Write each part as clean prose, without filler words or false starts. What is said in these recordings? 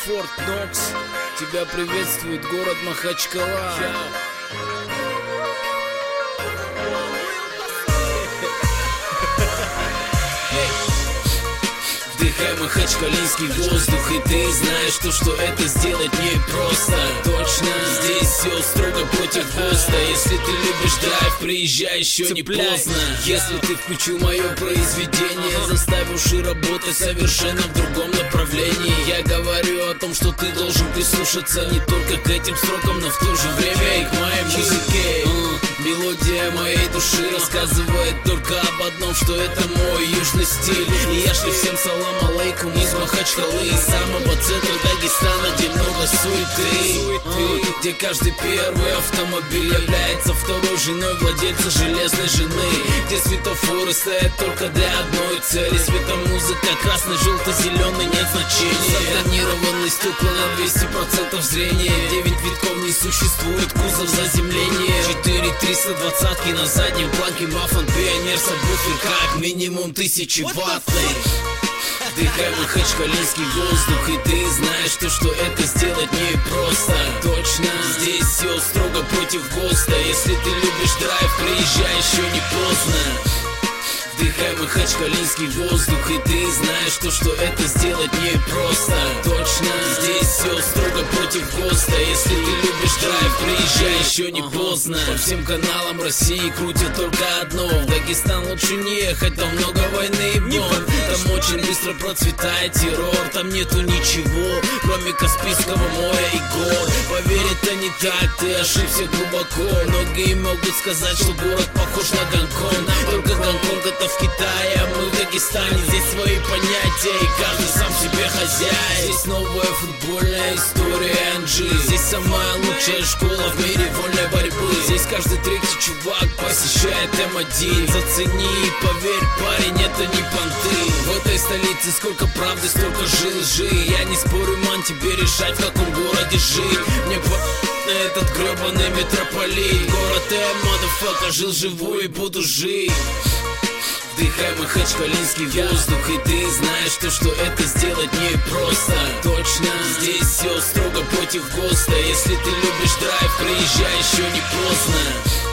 Форт Нокс. Тебя приветствует город Махачкала. Вдыхай махачкалинский воздух, и ты знаешь, что это сделать непросто. Точно, здесь все строго против ГОСТа. Если ты любишь драйв, приезжай, еще не поздно. Если ты включил мое произведение, заставь уши работать совершенно в другом направлении. Я говорю о том, что ты должен прислушаться не только к этим строкам, но в то же время и к моей музыке. Мелодия моей души рассказывает только об одном, что это мой южный стиль. И я шлю всем салам алейкум из Махачкалы, из самого центра Дагестана, где много суеты, где каждый первый автомобиль является второй женой владельца железной жены, где светофоры стоят только для одной цели. Светомузыка красный, желтый, зеленый, нет значения. Затонированные стекла на 200% зрения. 9 витков не существует, кузов заземления. 4 320-ки на заднем планке, мафон, пионер, сабвуфер, как минимум 1000-ваттный. Вдыхай махачкалинский воздух, и ты знаешь, что это сделать непросто. Точно, здесь все строго против ГОСТа. Если ты любишь драйв, приезжай, еще не поздно. Вдыхай махачкалинский воздух, и ты знаешь, что это сделать непросто. Точно, здесь все строго против ГОСТа. Если ты любишь драйв, приезжай, еще не поздно. По всем каналам России крутят только одно: в Дагестан лучше не ехать, там много войны и бомб. Там очень быстро процветает террор, там нету ничего, кроме Каспийского моря и гор. Поверь, это не так, ты ошибся глубоко. Многие могут сказать, что город похож на Гонконг. Только Гонконг это в Китае, а мы в Дагестане. Здесь свои понятия, и каждый сам себе хозяин. Здесь новая футбольная история Анжи. Здесь самая лучшая школа в мире вольной борьбы. Здесь каждый третий чувак посещает М1. Зацени и поверь, парень, это не понты. В этой столице сколько правды, столько лжи. Я не спорю, ман, тебе решать, в каком городе жить. Мне на этот гребаный метрополит. Город мotherfucker, жил, живу и буду жить. Вдыхай махачкалинский воздух, и ты знаешь, что это сделать непросто. Точно, здесь все строго против ГОСТа. Если ты любишь драйв, приезжай, еще не поздно.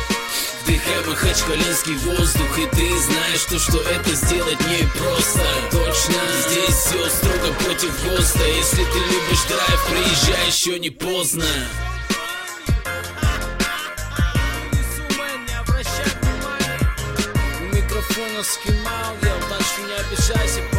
Вдыхай махачкалинский воздух, и ты знаешь, что это сделать непросто. Точно, здесь все строго против ГОСТа. Если ты любишь драйв, приезжай, еще не поздно. Скимал, я так что не обижайся.